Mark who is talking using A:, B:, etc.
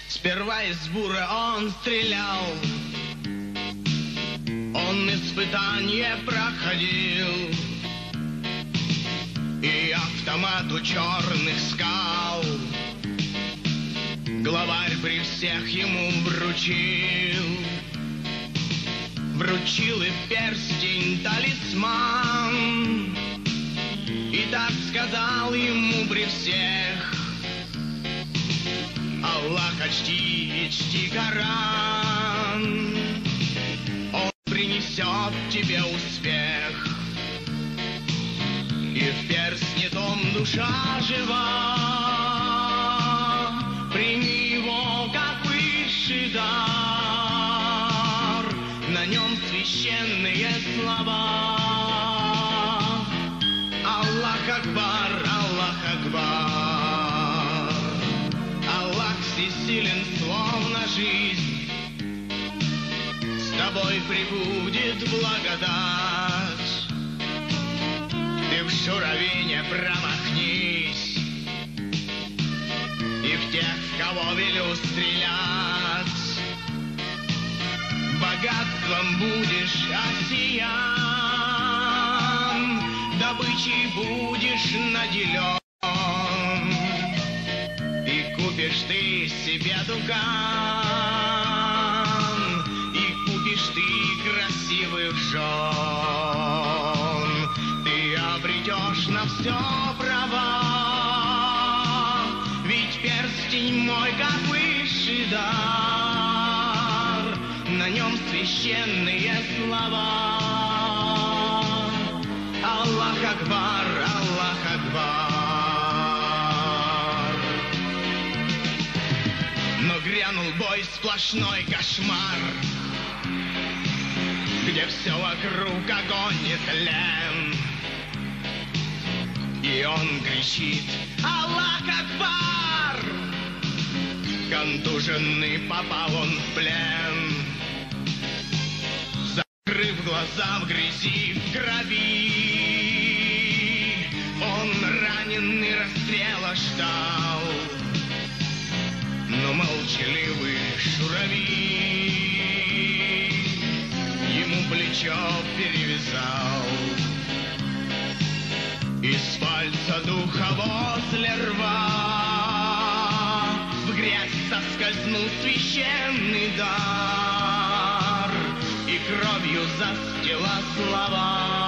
A: Сперва из бура он стрелял, он испытание проходил, и автомат у черных скал главарь при всех ему вручил. Вручил и перстень талисман, и так сказал ему при всех: Аллах, чти и чти Коран, он принесет тебе успех. И в перстне том душа жива, прими его как высший дар, на нем священные слова. Аллах Акбар, Аллах Акбар, Аллах всесилен, словно жизнь, с тобой пребудет благодать. Ты в шураве не промахнись, и в тех, в кого велю стрелять, богатством будешь осиян, добычей будешь наделен, и купишь ты себе дуган, и купишь ты красивых жен, ты обретешь на все права, ведь перстень мой как высший дар, на нем священные слова. Аллах Акбар, Аллах Акбар. Но грянул бой, сплошной кошмар, где все вокруг огонь и тлен, и он кричит: Аллах Акбар! Контуженный попал он в плен, закрыв глаза в грязи, в крови, он раненый расстрела ждал, но молчаливый шурави ему плечо перевязал. Из пальца духа возле рва в грязь соскользнул священный дар, и кровью застила слова.